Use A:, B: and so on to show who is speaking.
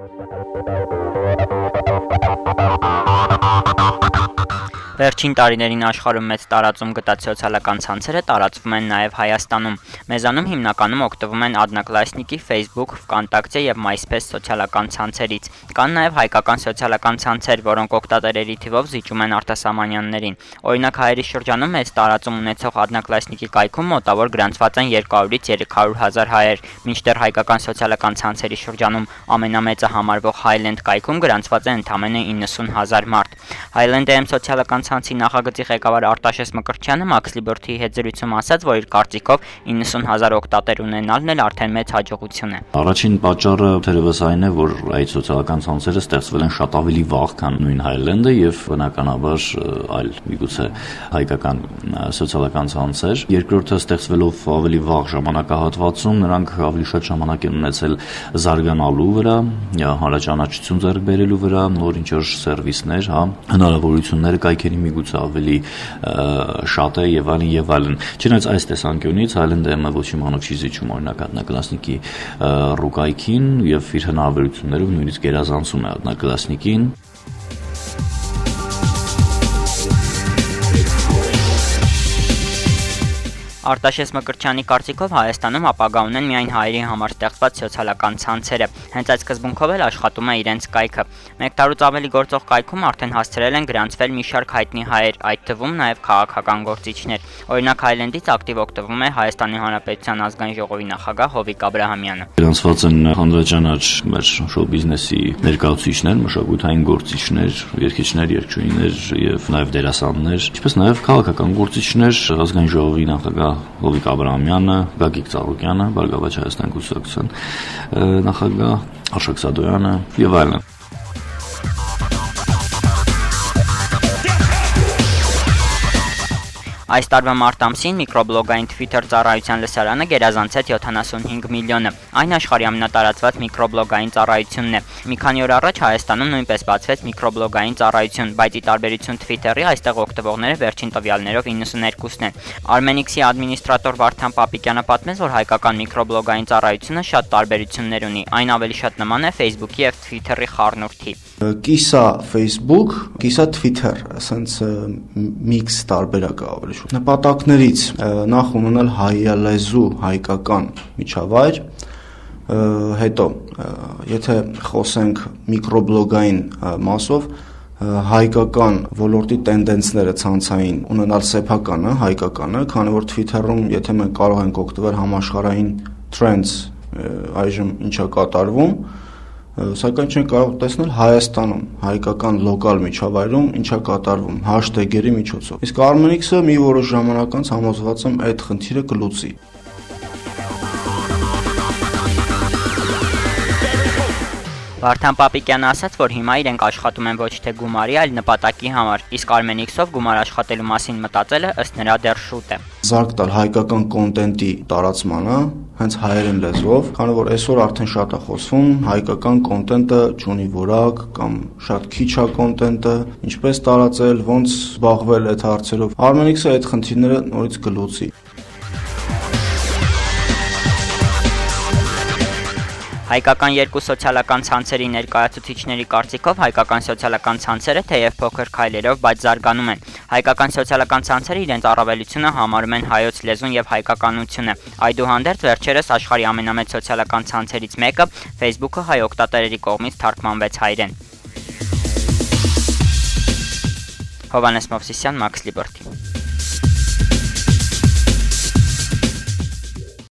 A: Վերջին տարիներին աշխարհում մեծ տարածում գտած սոցիալական ցանցերը տարածվում են նաև Հայաստանում։ Մեզանում հիմնականում օգտվում են Одноклассники, Facebook, Vkontakte և MySpace սոցիալական ցանցերից։ Կան նաև հայկական սոցիալական ցանցեր, որոնք օգտատերերի թիվով զիջում են արտասահմանյաններին։ Օրինակ հայերի շրջանում մեծ տարածում ունեցող Одноклассники կայքում մոտավոր գրանցված են 200-ից 300 հազար հայեր, մինչդեռ հայկական սոցիալական ցանցերի շրջանում ամենամեծը համարվող Highland կայքում գրանցված է ընդամենը 90 հազար մարդ։ Highland-ը սոցիալական ցանցի նախագծի ղեկավար Արտաշես Մկրտչյանը Max Liberty-ի հետ զրույցում ասաց, որ իր կարծիքով 90 հազար օգտատեր ունենալն էլ արդեն մեծ հաջողություն է։
B: Առաջին պատճառը թերևս այն է, որ այդ սոցիալական ցանցերը ստեղծվել են շատ ավելի վաղ, քան նույն Highland-ը եւ բնականաբար այլ միգուցե հայկական սոցիալական ցանցեր։ Երկրորդը ստեղծվելով ավելի վաղ ժամանակահատվածում նրանք ավելի շատ ժամանակ են ունեցել զարգանալու վրա, հանրաճանաչություն ձեռք բերելու վրա, նոր ինչ-որ սերվիսներ, հնարավորությունները կայքերի միգուցե ավելի շատ է եւ այլն եւ այլն։ Չնայած այս տեսանկյունից Highland-ը ոչ իմանով չի զիջում օրինակ Одноклассники ռուկայքին եւ իր հնարավորություններով նույնիսկ գերազանցում է Одноклассники-ին։
A: Արտաշես Մկրտչյանի կարծիքով Հայաստանում ապագա ունեն միայն հայերի համար ստեղծված սոցիալական ցանցերը։ Հենց այդ սկզբունքով էլ աշխատում է իրենց կայքը։ Մեկ տարուց ավելի գործող կայքում արդեն հասցրել են գրանցվել մի շարք հայտնի հայեր, այդ թվում նաև քաղաքական գործիչներ։ Օրինակ Highland-ից ակտիվ օգտվում է Հայաստանի Հանրապետության ազգային ժողովի նախագահ Հովիկ Աբրահամյանը։
B: Գրանցված են հանրաճանաչ մեր շոու բիզնեսի ներկայացուցիչներ, մշակութային գործիչներ, երգիչներ, երգչուհիներ եւ նաև դերասաններ, ինչպես նաև քաղաքական գործիչներ, ազգային ժողովի նախագահ Հովիկ Աբրահամյանը, Գագիկ Ծառուկյանը, Բարգավաճ Հայաստան կուսակցության նախագահ Արշակ Սադոյանը եւ այլն։
A: Այս տարվա մարտ ամսին միկրոբլոգային Twitter ծառայության լսարանը գերազանցեց 75 միլիոնը։ Այն աշխարհի ամենատարածված միկրոբլոգային ծառայությունն է։ Մի քանի օր առաջ Հայաստանում նույնպես բացվեց միկրոբլոգային ծառայություն, բայց ի տարբերություն Twitter-ի այստեղ օգտվողները վերջին տվյալներով 92-ն են։ Armenix-ի ադմինիստրատոր Վարդան Պապիկյանը պատմեց, որ հայկական միկրոբլոգային ծառայությունը շատ տարբերություններ ունի։ Այն ավելի շատ նման է Facebook-ի եւ Twitter-ի խառնուրդի։
C: Կիսա Facebook, կիսա Twitter, ասենց միքս տարբերակ է ավելի շուտ։ Նպատակներից նախ ունենալ հայալեզու հայկական միջավայր, հետո եթե խոսենք միկրոբլոգային մասով, հայկական ոլորտի տենդենսները ցանցային ունենալ սեփականը, հայկականը, քանի որ Twitter-ում եթե մենք կարող ենք օգտվել համաշխարհային trends այժմ ինչա կատարվում, սակայն չենք կարող տեսնել Հայաստանում, հայկական լոկալ միջավայրում ինչա կատարվում հաշտեգերի միջոցով։ Իսկ Armenix-ը մի որոշ ժամանակ անց համոզված եմ այդ խնդիրը կլուծի։
A: Վարդան Պապիկյանը ասաց, որ հիմա իրենք աշխատում են ոչ թե գումարի, այլ նպատակի համար, իսկ Armenix-ով գումար աշխատելու մասին մտածելը ըստ նրա դեռ շուտ է։
C: Զարգ տալ հայկական կոնտենտի տարածմանը, հենց հայերեն լեզվով, քանի որ այսօր արդեն շատ է խոսվում, հայկական կոնտենտը չունի որակ կամ շատ քիչ է կոնտենտը, ինչպես տարածել, ոնց զբաղվել այդ հարցերով։ Armenix-ը այդ խնդիրները նորից կլուծի։
A: Հայկական երկու սոցիալական ցանցերի ներկայացուցիչների կարծիքով հայկական սոցիալական ցանցերը թեև փոքր քայլերով, բայց զարգանում են։ Հայկական սոցիալական ցանցերը իրենց առավելությունը համարում են հայոց լեզուն եւ հայկականությունը։ Այդուհանդերձ վերջերս աշխարհի ամենամեծ սոցիալական ցանցերից մեկը Facebook-ը հայ օգտատերերի կողմից թարգմանվեց հայերեն։ Հովհաննես Մովսիսյան, Max Liberty։